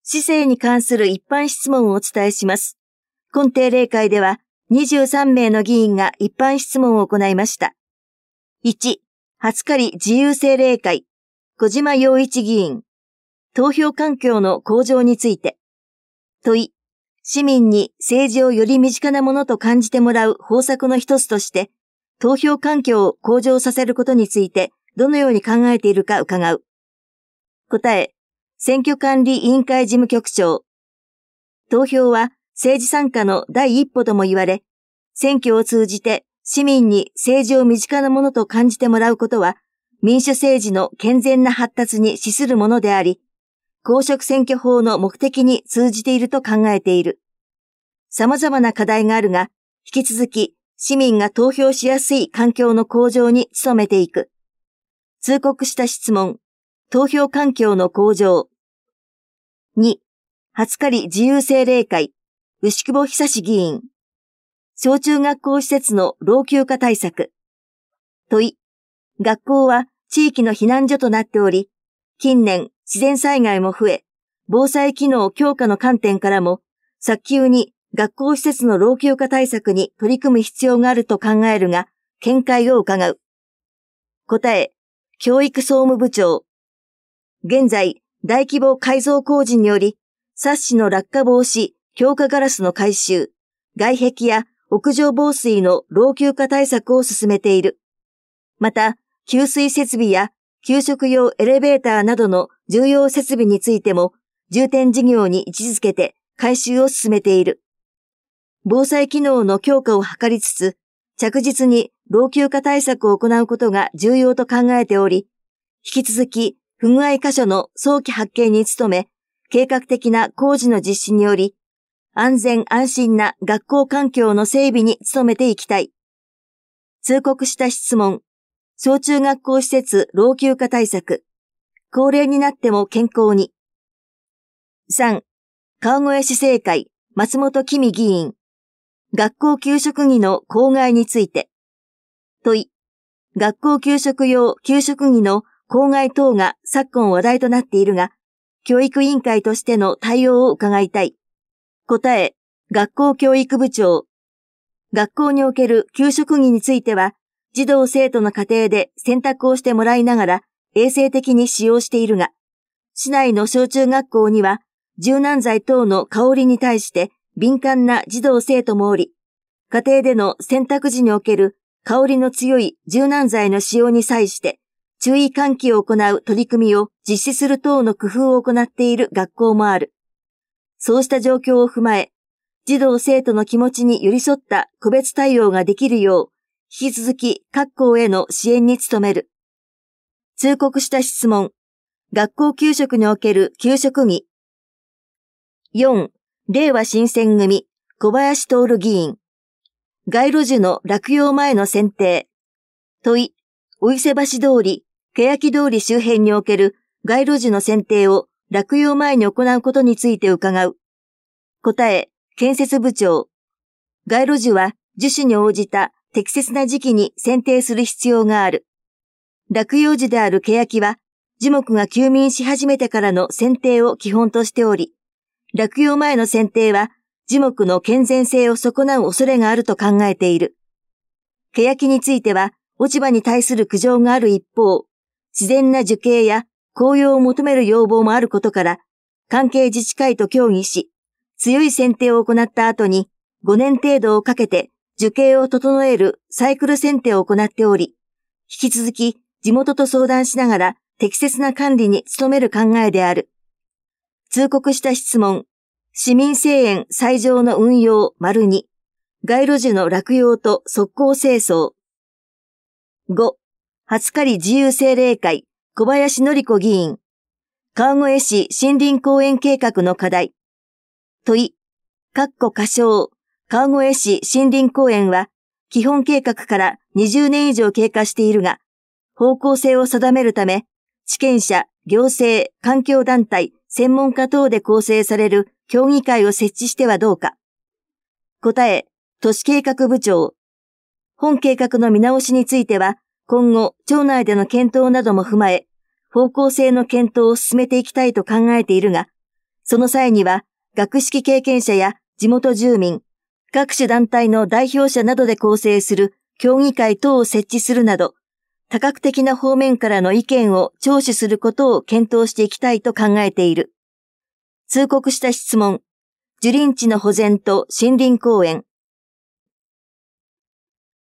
市政に関する一般質問をお伝えします。今定例会では23名の議員が一般質問を行いました。1、初狩自由政令会、小島洋一議員。投票環境の向上について。問い、市民に政治をより身近なものと感じてもらう方策の一つとして、投票環境を向上させることについてどのように考えているか伺う。答え、選挙管理委員会事務局長。投票は政治参加の第一歩とも言われ、選挙を通じて市民に政治を身近なものと感じてもらうことは、民主政治の健全な発達に資するものであり、公職選挙法の目的に通じていると考えている。様々な課題があるが、引き続き市民が投票しやすい環境の向上に努めていく。通告した質問、投票環境の向上。2、初狩自由政令会、牛久保久志議員。小中学校施設の老朽化対策。問い、学校は地域の避難所となっており、近年自然災害も増え、防災機能強化の観点からも、早急に学校施設の老朽化対策に取り組む必要があると考えるが、見解を伺う。答え、教育総務部長。現在、大規模改造工事により、サッシの落下防止、強化ガラスの改修、外壁や屋上防水の老朽化対策を進めている。また、給水設備や給食用エレベーターなどの重要設備についても、重点事業に位置づけて改修を進めている。防災機能の強化を図りつつ、着実に老朽化対策を行うことが重要と考えており、引き続き不具合箇所の早期発見に努め、計画的な工事の実施により、安全安心な学校環境の整備に努めていきたい。通告した質問、小中学校施設老朽化対策、高齢になっても健康に。3、川越市政会、松本公美議員。学校給食着の公害について。問い、学校給食用給食着の公害等が昨今話題となっているが、教育委員会としての対応を伺いたい。答え、学校教育部長。学校における給食着については、児童生徒の家庭で選択をしてもらいながら衛生的に使用しているが、市内の小中学校には柔軟剤等の香りに対して敏感な児童生徒もおり、家庭での選択時における香りの強い柔軟剤の使用に際して注意喚起を行う取り組みを実施する等の工夫を行っている学校もある。そうした状況を踏まえ、児童生徒の気持ちに寄り添った個別対応ができるよう、引き続き各校への支援に努める。通告した質問、学校給食における給食着。4、令和新選組、小林徹議員。街路樹の落葉前の剪定。問い、お伊勢橋通り、欅通り周辺における街路樹の剪定を落葉前に行うことについて伺う。答え、建設部長。街路樹は樹種に応じた適切な時期に剪定する必要がある。落葉樹である欅は、樹木が休眠し始めてからの剪定を基本としており、落葉前の剪定は樹木の健全性を損なう恐れがあると考えている。欅については、落ち葉に対する苦情がある一方、自然な樹形や紅葉を求める要望もあることから、関係自治会と協議し、強い剪定を行った後に5年程度をかけて樹形を整えるサイクル剪定を行っており、引き続き地元と相談しながら適切な管理に努める考えである。通告した質問、市民声援最上の運用 ②、街路樹の落葉と側溝清掃。5、初狩自由政令会、小林典子議員。川越市森林公園計画の課題。問い、仮称、川越市森林公園は、基本計画から20年以上経過しているが、方向性を定めるため、地権者、行政、環境団体、専門家等で構成される協議会を設置してはどうか。答え、都市計画部長。本計画の見直しについては、今後、町内での検討なども踏まえ、方向性の検討を進めていきたいと考えているが、 その際には、学識経験者や地元住民、各種団体の代表者などで構成する協議会等を設置するなど、多角的な方面からの意見を聴取することを検討していきたいと考えている。通告した質問、樹林地の保全と森林公園、